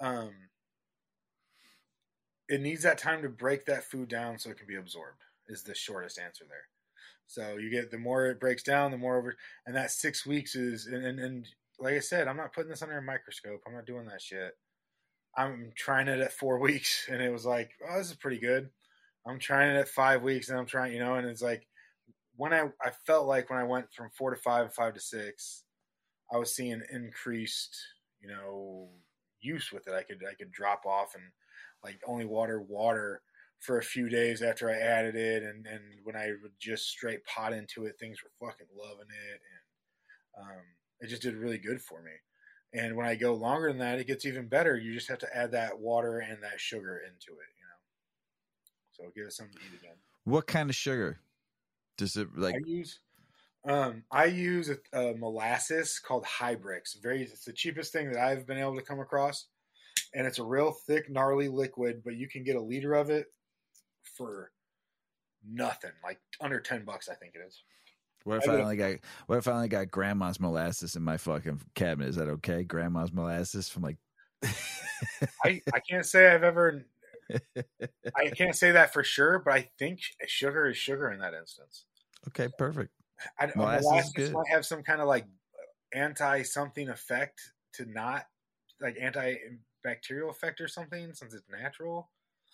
it needs that time to break that food down so it can be absorbed, is the shortest answer there. So you get, the more it breaks down, the more over, and that 6 weeks is, and like I said, I'm not putting this under a microscope. I'm not doing that shit. I'm trying it at 4 weeks, and it was like, oh, this is pretty good. I'm trying it at 5 weeks, and I'm trying, and it's like, when I felt like when I went from 4 to 5, 5 to 6, I was seeing increased, use with it. I could drop off and like only water for a few days after I added it, and when I would just straight pot into it, things were fucking loving it, and it just did really good for me. And when I go longer than that, it gets even better. You just have to add that water and that sugar into it, So give it something to eat again. What kind of sugar does it like? I use a molasses called Hybrix. It's the cheapest thing that I've been able to come across, and it's a real thick, gnarly liquid. But you can get a liter of it for nothing, like under $10, I think it is. What if I only got grandma's molasses in my fucking cabinet? Is that okay? Grandma's molasses from like I can't say I've ever I can't say that for sure, but I think sugar is sugar in that instance. Okay, perfect. Molasses is Molasses good. might have some kind of like anti something effect to not like antibacterial effect or something since it's natural.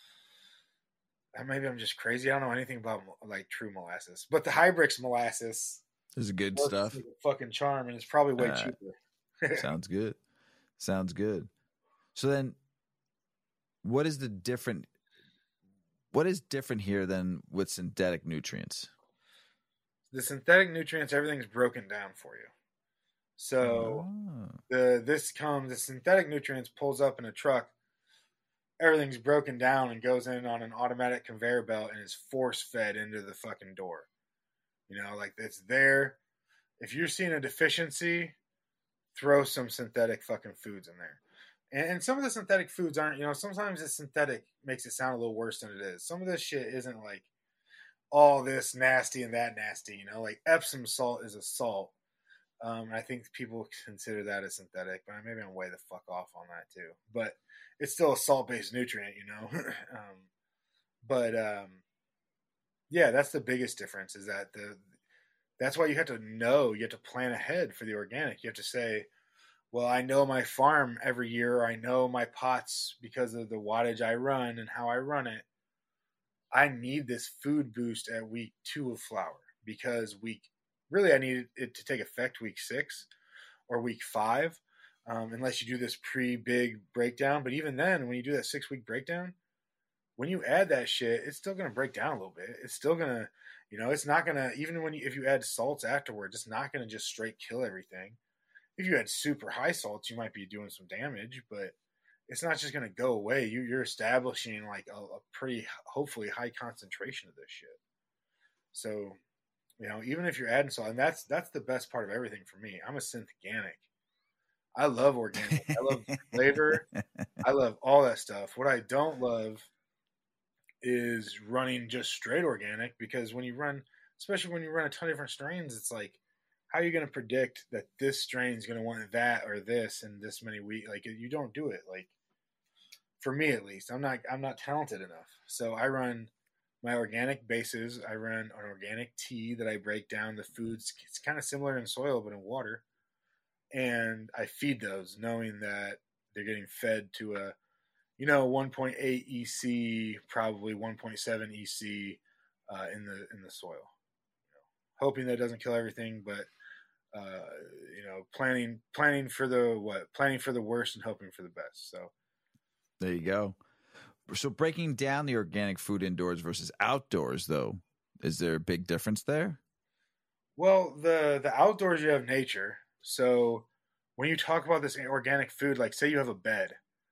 Maybe I'm just crazy. I don't know anything about like true molasses, but the Hybrix molasses This is good works stuff. like a fucking charm, and it's probably way All right. cheaper. Sounds good. Sounds good. So then, what is different here than with synthetic nutrients? The synthetic nutrients, everything's broken down for you. So the synthetic nutrients pulls up in a truck. Everything's broken down and goes in on an automatic conveyor belt and is force fed into the fucking door. You know, like it's there. If you're seeing a deficiency, throw some synthetic fucking foods in there. And some of the synthetic foods aren't, you know, sometimes the synthetic makes it sound a little worse than it is. Some of this shit isn't like all this nasty and that nasty, you know, like Epsom salt is a salt. I think people consider that a synthetic, but maybe I'm way the fuck off on that too. But it's still a salt-based nutrient, you know. Yeah, that's the biggest difference. Is that that's why you have to know. You have to plan ahead for the organic. You have to say, well, I know my farm every year. I know my pots because of the wattage I run and how I run it. I need this food boost at week 2 of flour because I need it to take effect week 6 or week 5, unless you do this big breakdown. But even then, when you do that 6-week breakdown, when you add that shit, it's still going to break down a little bit. It's still going to, you know, it's not going to, even if you add salts afterwards, it's not going to just straight kill everything. If you had super high salts, you might be doing some damage, but it's not just going to go away. You're establishing like a pretty, hopefully, high concentration of this shit. So, you know, even if you're adding salt, and that's the best part of everything for me. I'm a synth-organic. I love organic. I love flavor. I love all that stuff. What I don't love is running just straight organic, because when you run, especially when you run a ton of different strains, it's like, how are you going to predict that this strain is going to want that or this in this many weeks? Like, you don't do it. Like, for me at least, I'm not talented enough. So I run my organic bases. I run an organic tea that I break down the foods. It's kind of similar in soil, but in water. And I feed those knowing that they're getting fed to a, 1.8 EC, probably 1.7 EC in the soil. Hoping that it doesn't kill everything, but planning for the worst and hoping for the best. So there you go. So breaking down the organic food indoors versus outdoors, though, is there a big difference there? Well, the outdoors you have nature. So when you talk about this organic food, like say you have a bed,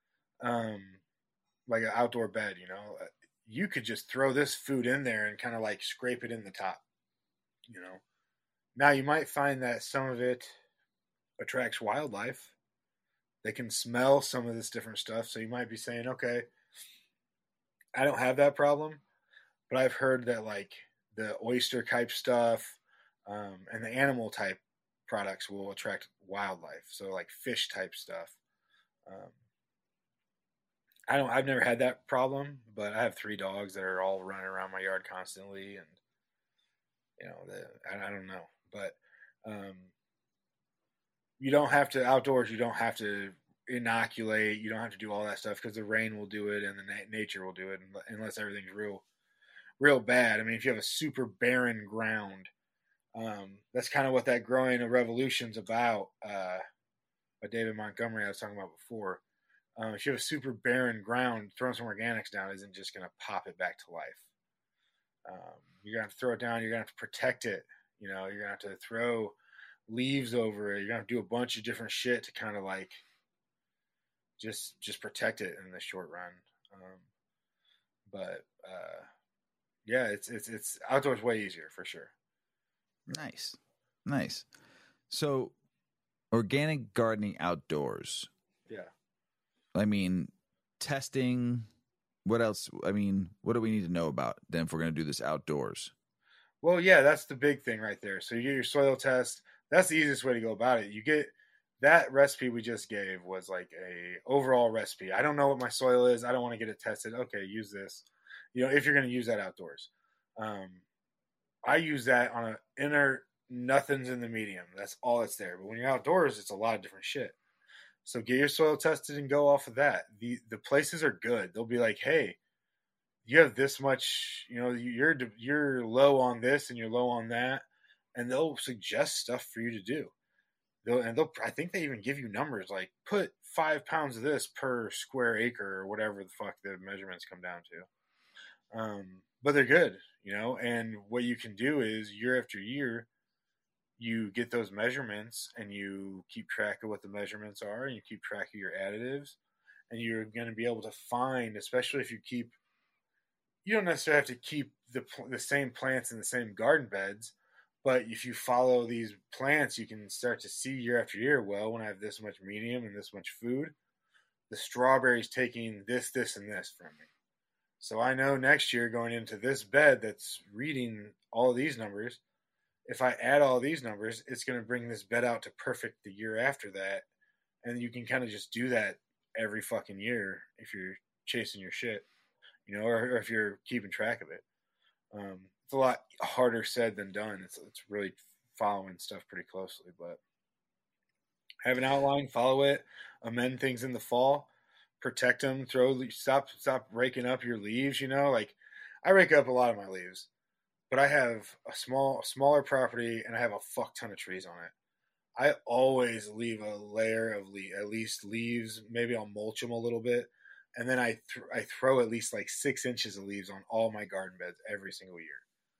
like an outdoor bed, you could just throw this food in there and kind of like scrape it in the top. Now you might find that some of it attracts wildlife. They can smell some of this different stuff. So you might be saying, okay, I don't have that problem, but I've heard that like the oyster type stuff and the animal type products will attract wildlife. So like fish type stuff. I've never had that problem, but I have 3 dogs that are all running around my yard constantly, and I don't know, but you don't have to outdoors. You don't have to inoculate. You don't have to do all that stuff because the rain will do it and the nature will do it, unless everything's real bad. I mean, if you have a super barren ground, that's kind of what that Growing a Revolution's about. By David Montgomery, I was talking about before. If you have a super barren ground, throwing some organics down isn't just going to pop it back to life. You're going to have to throw it down. You're going to have to protect it. You're going to have to throw leaves over it. You're going to have to do a bunch of different shit to kind of like just protect it in the short run. Yeah, it's outdoors way easier for sure. Nice. So organic gardening outdoors. Yeah. I mean, testing. What else? I mean, what do we need to know about then if we're going to do this outdoors? Well, yeah, that's the big thing right there. So you get your soil test. That's the easiest way to go about it. You get that recipe we just gave was like a overall recipe. I don't know what my soil is. I don't want to get it tested. Okay, use this. If you're going to use that outdoors, um, I use that on a inner nothing's in the medium. That's all that's there. But when you're outdoors, it's a lot of different shit. So get your soil tested and go off of that. The places are good. They'll be like, hey, you have this much. You're low on this and you're low on that, and they'll suggest stuff for you to do. I think they even give you numbers like put 5 pounds of this per square acre or whatever the fuck the measurements come down to. But they're good, and what you can do is year after year, you get those measurements and you keep track of what the measurements are and you keep track of your additives, and you're going to be able to find, especially if you don't necessarily have to keep the same plants in the same garden beds. But if you follow these plants, you can start to see year after year, well, when I have this much medium and this much food, the strawberry's taking this, this, and this from me. So I know next year going into this bed that's reading all of these numbers, if I add all these numbers, it's going to bring this bed out to perfect the year after that. And you can kind of just do that every fucking year if you're chasing your shit, or if you're keeping track of it. It's a lot harder said than done. It's really following stuff pretty closely, but have an outline, follow it, amend things in the fall, protect them, stop raking up your leaves. Like I rake up a lot of my leaves, but I have a smaller property and I have a fuck ton of trees on it. I always leave a layer of at least leaves. Maybe I'll mulch them a little bit. And then I throw at least like 6 inches of leaves on all my garden beds every single year.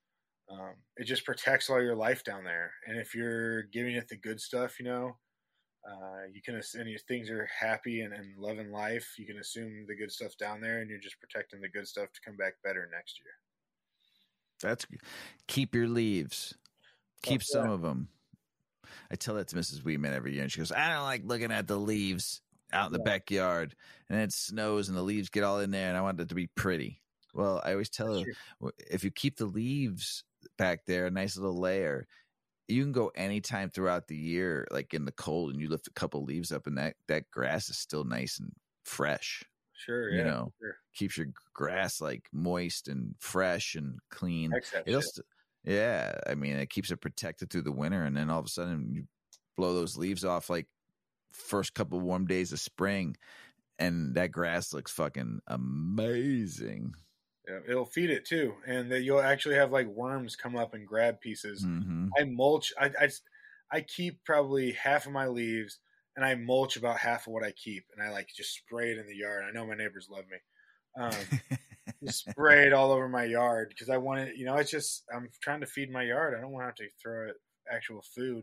It just protects all your life down there. And if you're giving it the good stuff, you can, and if things are happy and loving life, you can assume the good stuff down there, and you're just protecting the good stuff to come back better next year. That's keep your leaves. Keep some of them. I tell that to Mrs. Weedman every year, and she goes, I don't like looking at the leaves out in the backyard, and it snows and the leaves get all in there, and I want it to be pretty. Well, I always tell her, if you keep the leaves back there, a nice little layer, you can go anytime throughout the year, like in the cold, and you lift a couple leaves up, and that grass is still nice and fresh. Sure, yeah. Keeps your grass like moist and fresh and clean. I mean, it keeps it protected through the winter, and then all of a sudden you blow those leaves off like first couple warm days of spring, and that grass looks fucking amazing. Yeah, it'll feed it too, and you'll actually have like worms come up and grab pieces. Mm-hmm. I mulch. I keep probably half of my leaves, and I mulch about half of what I keep, and I like just spray it in the yard. I know my neighbors love me. Just spray it all over my yard because I want it. It's just I'm trying to feed my yard. I don't want to have to throw it actual food,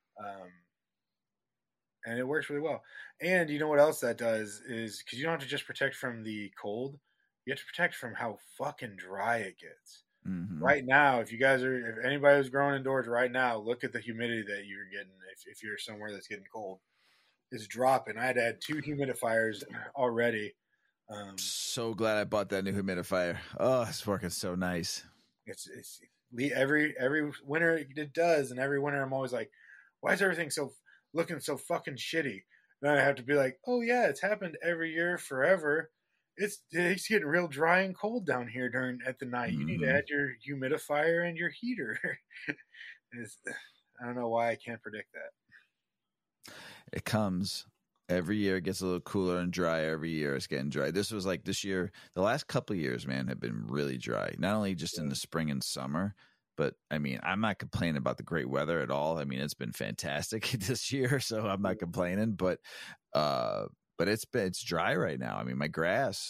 and it works really well. And you know what else that does is because you don't have to just protect from the cold. You have to protect from how fucking dry it gets. Mm-hmm. Right now, if anybody who's growing indoors right now, look at the humidity that you're getting. If you're somewhere that's getting cold, it's dropping. I had to add 2 humidifiers already. So glad I bought that new humidifier. Oh, it's working so nice. It's every winter it does, and every winter I'm always like, why is everything looking so fucking shitty? Then I have to be like, oh yeah, it's happened every year forever. It's getting real dry and cold down here at the night. You need to add your humidifier and your heater. I don't know why I can't predict that. It comes every year. It gets a little cooler and drier every year. It's getting dry. This was like this year. The last couple of years, man, have been really dry. Not only just in the spring and summer, but I mean, I'm not complaining about the great weather at all. I mean, it's been fantastic this year, so I'm not complaining. But it's dry right now. I mean, my grass,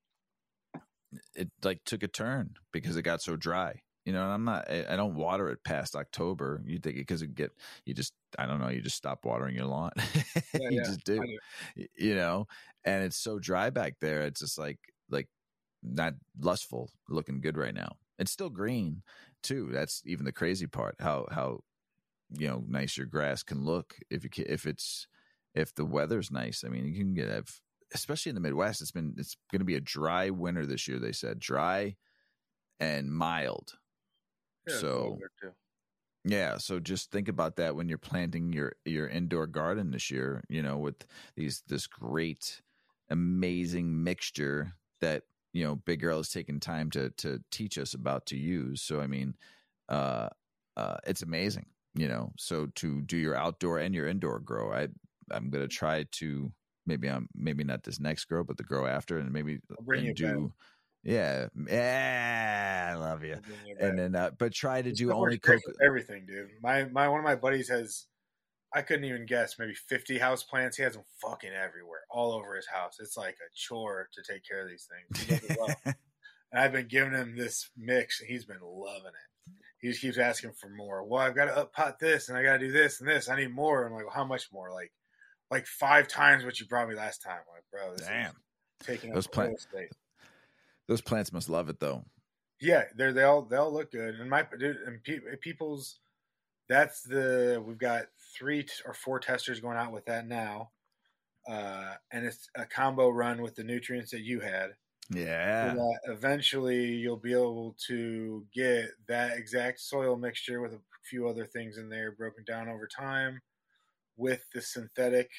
it like took a turn because it got so dry. And I don't water it past October. You think because I don't know, you just stop watering your lawn. You just do, and it's so dry back there. It's just like not lustful looking good right now. It's still green too. That's even the crazy part. How nice your grass can look if the weather's nice. I mean, you can especially in the Midwest. It's going to be a dry winter this year. They said dry and mild. Yeah, so Yeah, so just think about that when you're planting your indoor garden this year, with this great amazing mixture that, Big Girl has taken time to teach us about to use. So I mean, it's amazing, So to do your outdoor and your indoor grow, I'm going to try to maybe not this next grow, but the grow after, and maybe I'll bring you and do. Yeah, I love you. And then, but try to do only cocoa. Everything, dude. My one of my buddies has, I couldn't even guess, maybe 50 house plants. He has them fucking everywhere, all over his house. It's like a chore to take care of these things. He does it well. And I've been giving him this mix, and he's been loving it. He just keeps asking for more. Well, I've got to up pot this, and I got to do this and this. I need more. I'm like, well, how much more? Like 5 times what you brought me last time. I'm like, bro, this is taking up real estate. Those plants must love it, though. Yeah, they all look good. And people's, we've got 3 or 4 testers going out with that now, and it's a combo run with the nutrients that you had. Yeah. So that eventually you'll be able to get that exact soil mixture with a few other things in there broken down over time with the synthetic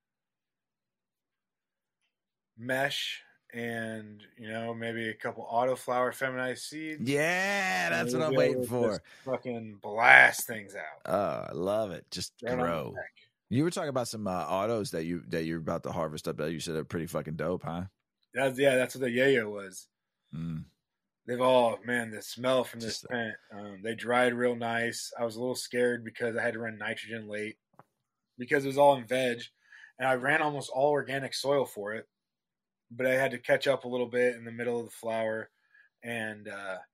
mesh. And maybe a couple autoflower feminized seeds. Yeah, that's what I'm waiting for. Fucking blast things out. Oh, I love it. Just grow. You were talking about some autos that you're about to harvest up. That you said are pretty fucking dope, huh? That's what the yayo was. They've all, man, the smell from this plant. They dried real nice. I was a little scared because I had to run nitrogen late because it was all in veg, and I ran almost all organic soil for it. But I had to catch up a little bit in the middle of the flower, and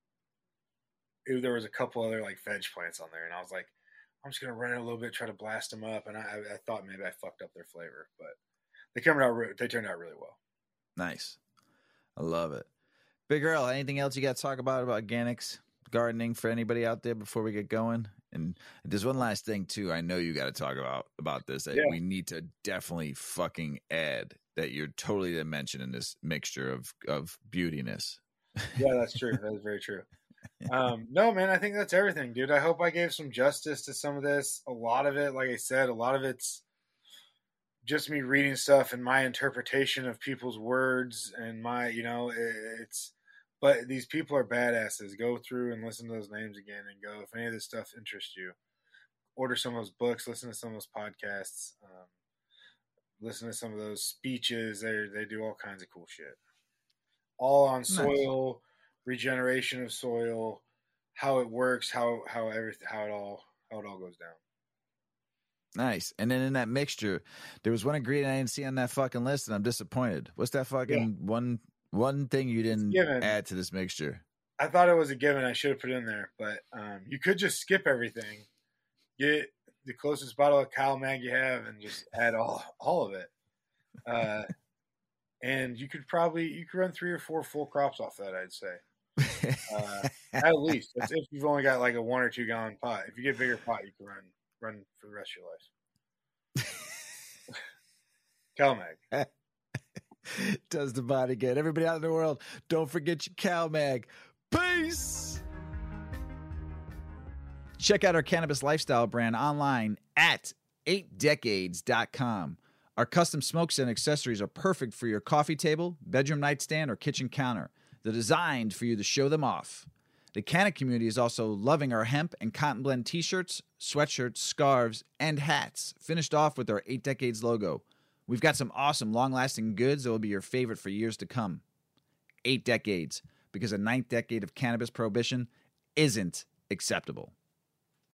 there was a couple other like veg plants on there, and I was like, I'm just gonna run it a little bit, try to blast them up, and I thought maybe I fucked up their flavor, but they turned out really well. Nice, I love it. Big Girl, anything else you got to talk about organics, gardening for anybody out there before we get going? And there's one last thing too. I know you got to talk about this. That we need to definitely fucking add that you're totally the mention in this mixture of beautiness. Yeah, that's true. That is very true. No, man, I think that's everything, dude. I hope I gave some justice to some of this. A lot of it, like I said, a lot of it's just me reading stuff and my interpretation of people's words and my, it's. But these people are badasses. Go through and listen to those names again and go, if any of this stuff interests you, order some of those books, listen to some of those podcasts, listen to some of those speeches. They do all kinds of cool shit. All on soil, regeneration of soil, how it works, how it all goes down. Nice. And then in that mixture, there was one ingredient I didn't see on that fucking list, and I'm disappointed. What's that fucking one thing you didn't add to this mixture? I thought it was a given. I should have put it in there, but you could just skip everything, get the closest bottle of CalMag you have, and just add all of it. And you could run 3 or 4 full crops off that, I'd say. At least. That's if you've only got like a 1 or 2 gallon pot. If you get a bigger pot, you can run for the rest of your life. CalMag. Does the body good. Everybody out in the world, don't forget your CalMag. Peace! Check out our cannabis lifestyle brand online at 8decades.com. Our custom smokes and accessories are perfect for your coffee table, bedroom nightstand, or kitchen counter. They're designed for you to show them off. The Canna community is also loving our hemp and cotton blend t-shirts, sweatshirts, scarves, and hats, finished off with our 8 Decades logo. We've got some awesome, long-lasting goods that will be your favorite for years to come. 8 Decades, because a 9th decade of cannabis prohibition isn't acceptable.